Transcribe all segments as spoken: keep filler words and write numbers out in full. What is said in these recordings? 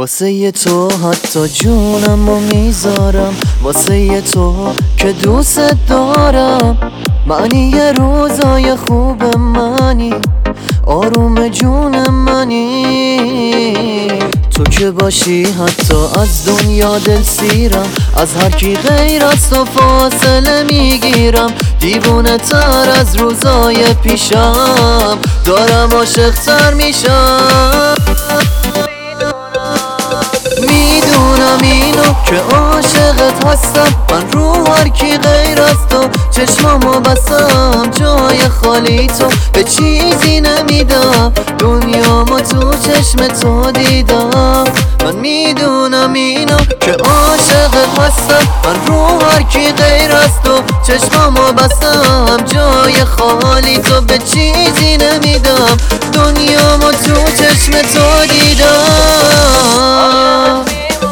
واسه تو حتی جونمو میذارم، واسه تو که دوست دارم. منی یه روزای خوب منی، آروم جون منی. تو که باشی حتی از دنیا دل سیرم، از هر کی غیر از تو فاصله میگیرم. دیوونه تر از روزای پیشم، دارم عاشق تر میشم. میدونم اینو که عاشقت هستم، من رو هر کی غیر از تو چشمامو بستم. جای خالی تو به چیزی نمیدم، دنیامو تو چشم تو دیدم. من میدونم اینو که عاشقت هستم، من رو هر کی غیر از تو چشمامو بستم. جای خالی تو به چیزی نمیدم، دنیامو تو چشم تو دیدم.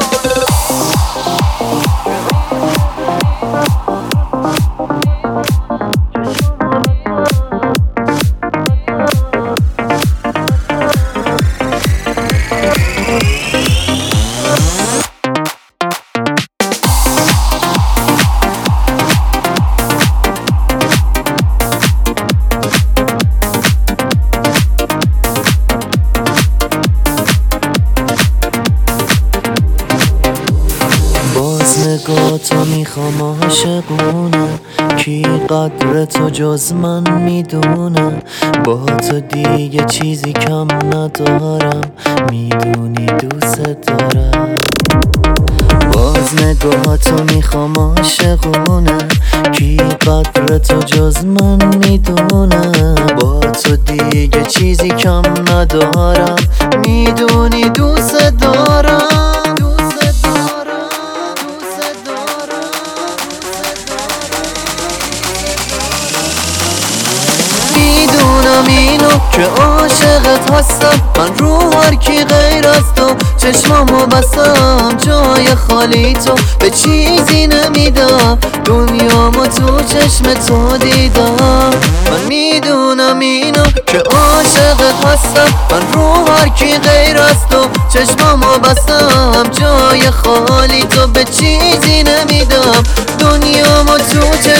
نگاه تو میخوام عاشقونه، کی قدر تو جز من میدونه. با تو دیگه چیزی کم ندارم، میدونی دوست دارم. باز نگاه تو میخوام عاشقونه، کی قدر تو جز من میدونه. با تو دیگه چیزی کم ندارم، میدونی دوست دارم. میدونم اینو که عاشقت هستم، من رو هر کی غیر از تو چشمامو بستم. جای خالی تو به چیزی نمیدم، دنیامو تو چشم تو دیدم. من میدونم اینو که عاشقت هستم، من رو هر کی غیر از تو چشمامو بستم. جای خالی تو به چیزی نمیدم، دنیامو تو چشم